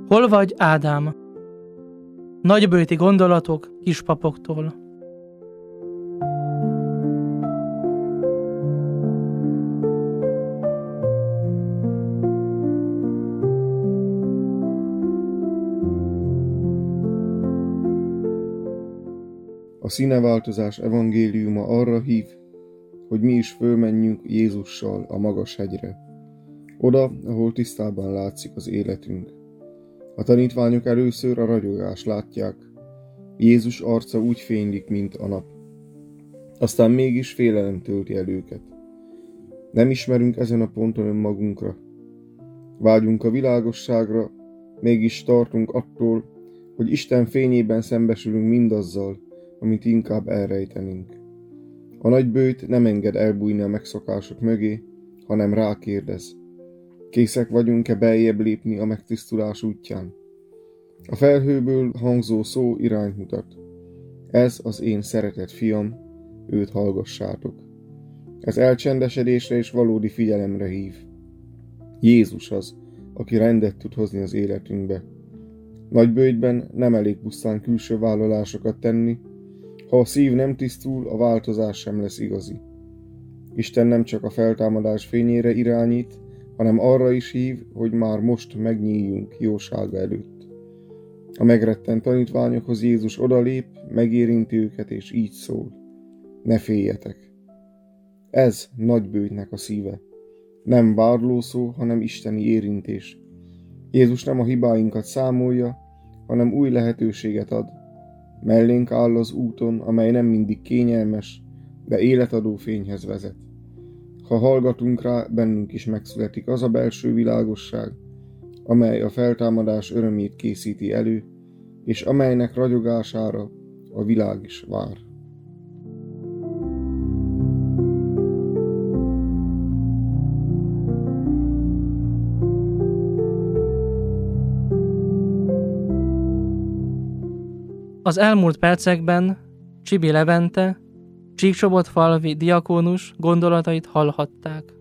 Hol vagy, Ádám? Nagybőti gondolatok kispapoktól. A színeváltozás evangéliuma arra hív, hogy mi is fölmenjünk Jézussal a magas hegyre. Oda, ahol tisztában látszik az életünk. A tanítványok először a ragyogást látják. Jézus arca úgy fénylik, mint a nap. Aztán mégis félelem tölti el őket. Nem ismerünk ezen a ponton önmagunkra. Vágyunk a világosságra, mégis tartunk attól, hogy Isten fényében szembesülünk mindazzal, amit inkább elrejtenünk. A nagybőjt nem enged elbújni a megszokások mögé, hanem rákérdez. Készek vagyunk-e beljebb lépni a megtisztulás útján? A felhőből hangzó szó irányt mutat. Ez az én szeretett fiam, őt hallgassátok. Ez elcsendesedésre és valódi figyelemre hív. Jézus az, aki rendet tud hozni az életünkbe. Nagybőjtben nem elég pusztán külső vállalásokat tenni, ha a szív nem tisztul, a változás sem lesz igazi. Isten nem csak a feltámadás fényére irányít, hanem arra is hív, hogy már most megnyíljunk jósága előtt. A megrettent tanítványokhoz Jézus odalép, megérinti őket és így szól. Ne féljetek! Ez nagybőjtnek a szíve. Nem vádló szó, hanem isteni érintés. Jézus nem a hibáinkat számolja, hanem új lehetőséget ad. Mellénk áll az úton, amely nem mindig kényelmes, de életadó fényhez vezet. Ha hallgatunk rá, bennünk is megszületik az a belső világosság, amely a feltámadás örömét készíti elő, és amelynek ragyogására a világ is vár. Az elmúlt percekben Csibi Levente, Csíksobotfalvi diakónus gondolatait hallhatták.